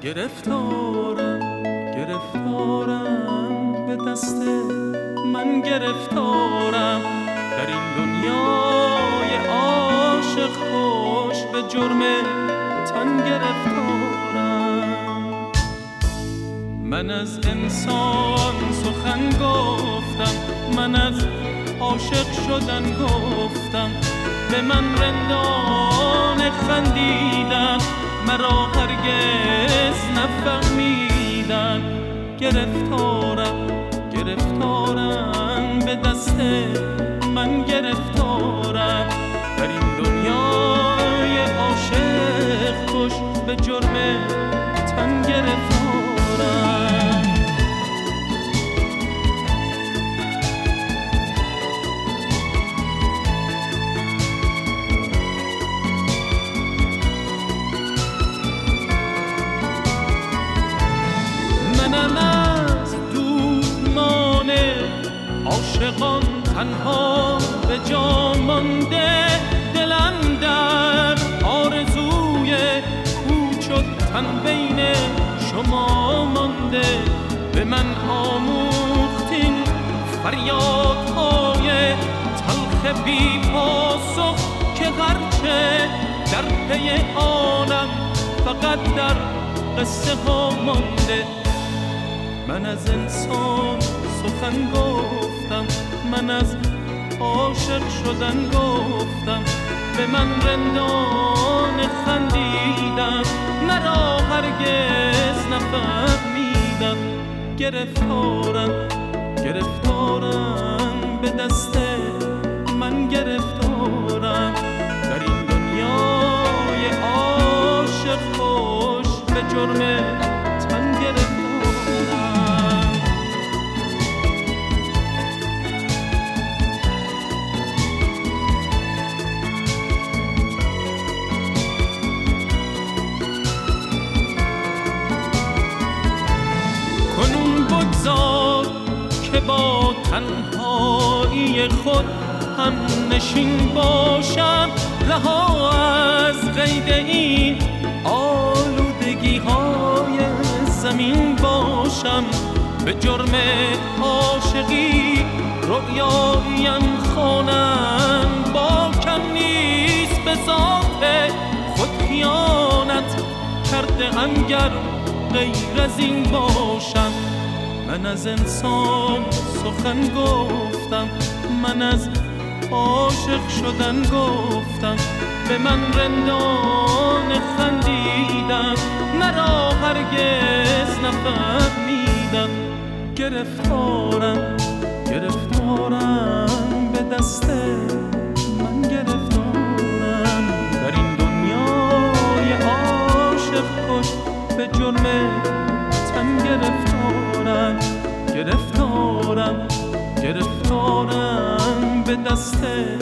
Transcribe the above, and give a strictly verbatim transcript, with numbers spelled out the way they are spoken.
گرفتارم گرفتارم به دست من گرفتارم در این دنیای عاشق خوش به جرم تن گرفتارم. من از انسان سخن گفتم، من از عاشق شدن گفتم، به من رندان خندیدن، مرا هرگز نفهمیدن. گرفتارم گرفتارم به دست من گرفتارم در این دنیای عاشق کش به جرم تن گرفتارم. منم از دومان عاشقان تنها به جان مانده، دلم در آرزوی کوچ و تن بین شما مانده. به من آموختین فریادهای تلخ بی پاسخ که هرچه در پی آنم فقط در قصه ها مانده. من از انسان سخن گفتم، من از عاشق شدن گفتم، به من رندان خندیدن، مرا هرگز نفهمیدن. گرفتارم گرفتارم به دست من گرفتارم در این دنیای عاشق خوش به جرم تن گرفتارم. کنون بگذار که با تنهایی خود هم نشین باشم، رها از قید این آلودگی های زمین باشم. به جرم عاشقی رؤیایم خوانم، با کم نیست به ذات خود خیانت کرده ام گر غیر از این باشم. من از انسان سخن گفتم، من از عاشق شدن گفتم، به من رندان خندیدن، مرا هرگز نفهمیدن. گرفتارم گرفتارم به دست من گرفتارم در این دنیای عاشق کش به جرم تن گرفتارم. گرفتارم گرفتارم به دست